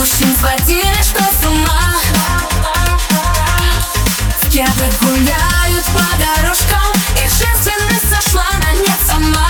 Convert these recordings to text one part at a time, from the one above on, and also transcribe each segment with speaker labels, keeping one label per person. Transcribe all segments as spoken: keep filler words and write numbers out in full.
Speaker 1: Мужчин сводили, что с ума. В кедах гуляют по дорожкам, и женственность сошла на нет сама.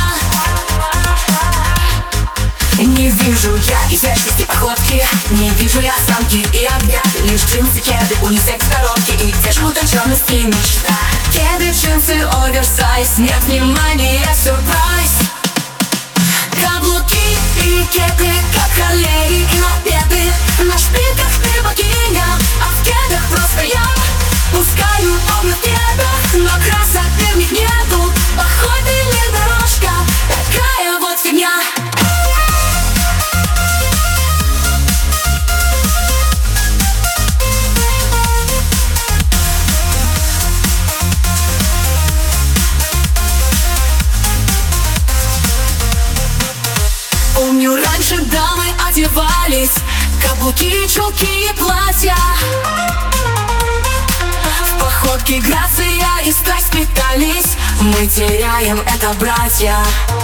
Speaker 1: Не вижу я изящности походки, не вижу я осанки и огня. Лишь джинсы, кеды, унисекс, коробки и те же утонченности мечта. Кеды, джинсы, оверсайз, нет внимания, сюрприз. Каблуки и кеды, как аллеи и мопеды. На шпильках ты богиня, а в кедах просто я. Пускаю обувь в кедах, но красоты в них нету. Поход или дорожка, такая вот фигня. Помню, раньше дамы одевались каблуки, чулки и платья. В походке грация и страсть питались. Мы теряем это, братья.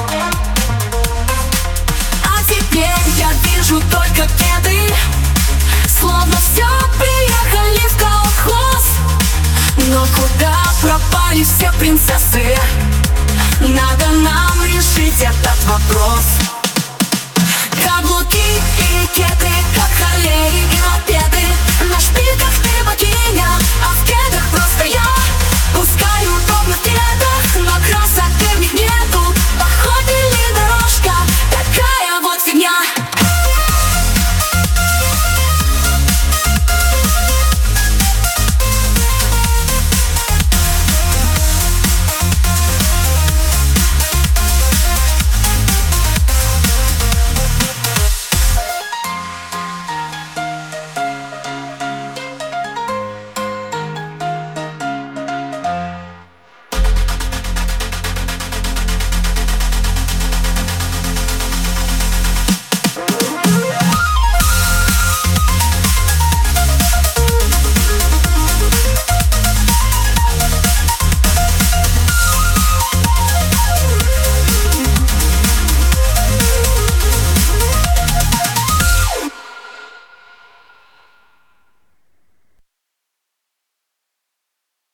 Speaker 1: А теперь я вижу только кеды, словно все приехали в колхоз. Но куда пропали все принцессы? Надо нам решить этот вопрос. Каблуки и кеды, как аллеи и мопеды. На шпильках ты богиня, а в кедах просто я.